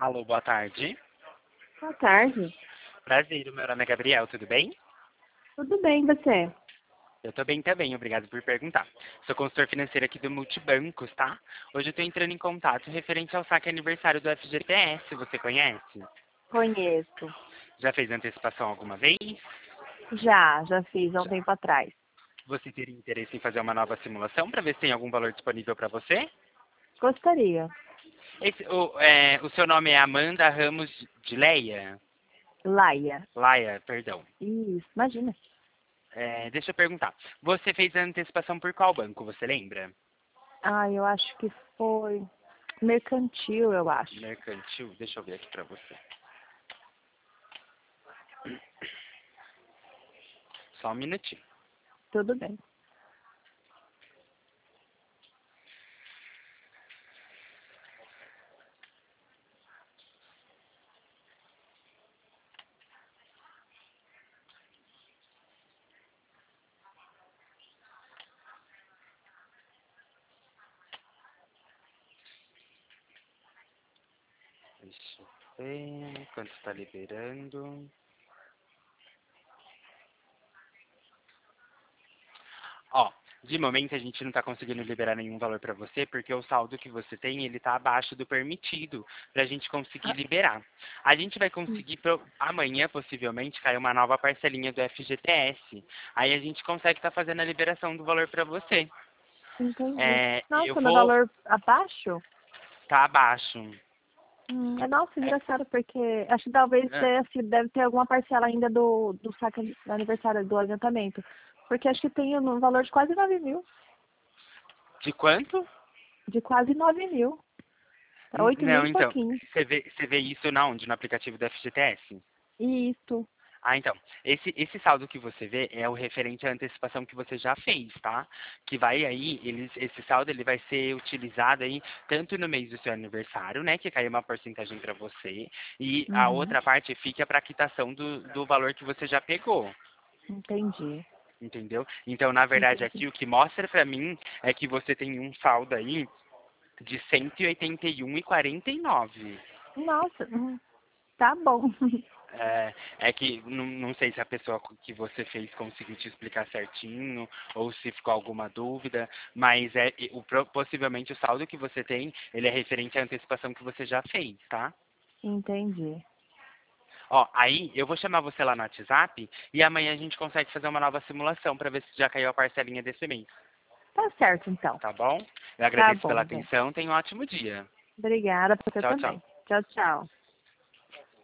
Alô, boa tarde. Boa tarde. Prazer, o meu nome é Gabriel, tudo bem? Tudo bem, e você? Eu tô bem também, obrigado por perguntar. Sou consultor financeiro aqui do Multibancos, tá? Hoje eu tô entrando em contato referente ao saque aniversário do FGTS, você conhece? Conheço. Já fez antecipação alguma vez? Já fiz há um Já. tempo atrás. Você teria interesse em fazer uma nova simulação para ver se tem algum valor disponível para você? Gostaria. O seu nome é Amanda Ramos de Leia? Laia. Laia, perdão. Isso, imagina. Deixa eu perguntar. Você fez a antecipação por qual banco, você lembra? Eu acho que foi mercantil, eu acho. Mercantil? Deixa eu ver aqui para você. Só um minutinho. Tudo bem. Deixa eu ver quanto está liberando. Ó, de momento a gente não está conseguindo liberar nenhum valor para você, porque o saldo que você tem, ele está abaixo do permitido para a gente conseguir Ah, liberar. A gente vai conseguir, amanhã, possivelmente, cair uma nova parcelinha do FGTS. Aí a gente consegue estar fazendo a liberação do valor para você. entendi. Eu Nossa, no vou... valor abaixo? Tá abaixo. Nossa, É, engraçado, porque acho que talvez ah, deve ter alguma parcela ainda do saque do aniversário do adiantamento. Porque acho que tem um valor de quase 9.000. de quanto? De quase 9.000. Tá 8.000 Não, e então, pouquinho. você vê isso na onde? No aplicativo do FGTS? Isso. Ah, então, esse saldo que você vê é o referente à antecipação que você já fez, tá? Que vai aí, esse saldo ele vai ser utilizado aí tanto no mês do seu aniversário, né, que cai uma porcentagem para você, e a Uhum. outra parte fica para quitação do valor que você já pegou. Entendi. Entendeu? Então, na verdade, Entendi. aqui o que mostra para mim é que você tem um saldo aí de 181,49. Nossa, tá bom. É que não sei se a pessoa que você fez conseguiu te explicar certinho ou se ficou alguma dúvida, mas possivelmente o saldo que você tem, ele é referente à antecipação que você já fez, tá? Entendi. Ó, aí eu vou chamar você lá no WhatsApp e amanhã a gente consegue fazer uma nova simulação para ver se já caiu a parcelinha desse mês, Tá certo, então. tá bom? Eu Tá agradeço pela bom, gente. atenção, tenha um ótimo dia. Obrigada, você Tchau, tchau. também. Tchau, tchau.